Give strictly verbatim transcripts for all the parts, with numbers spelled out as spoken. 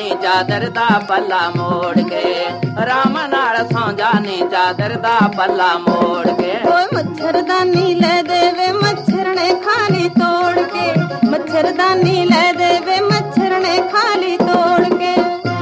नी चादर दा पल्ला मोड़ के, राम नाल सौ जानी चादर दा पल्ला मोड़ के। ओए मच्छरदानी ले देवे मच्छर ने खाली तोड़ के, मच्छरदानी ले देवे मच्छर ने खाली तोड़ के।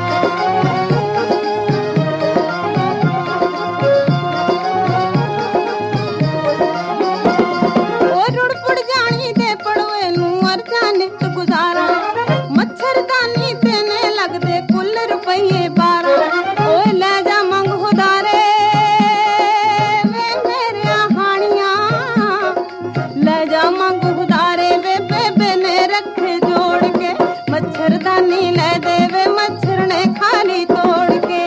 मच्छरदानी ले देवे मच्छर ने खाली तोड़ के।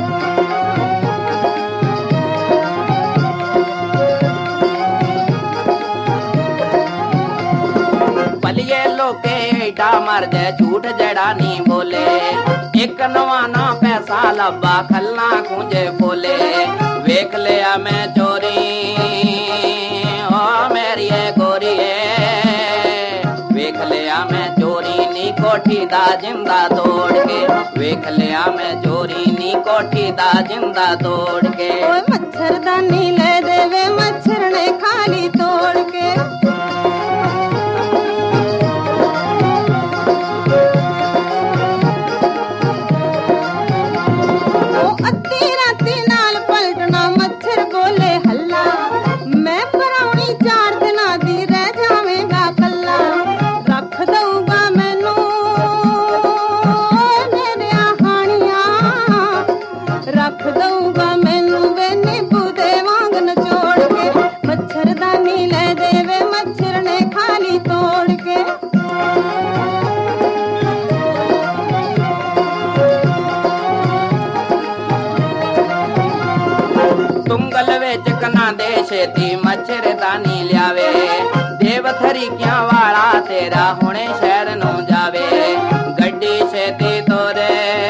पलिए लोके एडा मर दे झूठ जड़ा नी बोले, एक नवाना पैसा लब्बा खलना कुंजे बोले। वेख लिया मैं चोरी ओ मेरी गोरी, वेख लिया मैं चोरी नी कोठी दा जिंदा तोड़ के, वेख लिया मैं चोरी नी कोठी दा जिंदा तोड़ के। ओए मच्छरदानी ले देवे मच्छर ने खाली तोड़ के। ओ अद्धी राती नाल पलटना मच्छर बोले हल्ला, मैं पराउनी चार दिना दी रह जावेगा कल्ला। रख दऊगा मैनू मेरे हानियां, रख दऊगा मैनू वे नींबू दे वांग नचोड़ के। मच्छरदानी ले देवे मच्छर ने खाली तोड़ के। तुंगल विच कना दे छेती मच्छरदानी लियावे, देवथरी क्या वाला तेरा हुणे शहर नू जावे। गड्डी छेती तोरे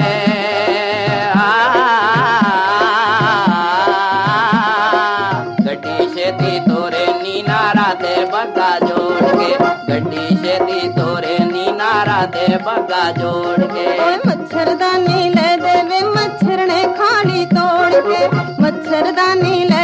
गड्डी छेती तोरे नी नारा दे बग्गा जोड़ के, गड्डी छेती तोरे नी नारा दे बग्गा जोड़ के। ओए मच्छरदानी ले देवे मच्छर ने खाली तोड़ के, मच्छरदानी ले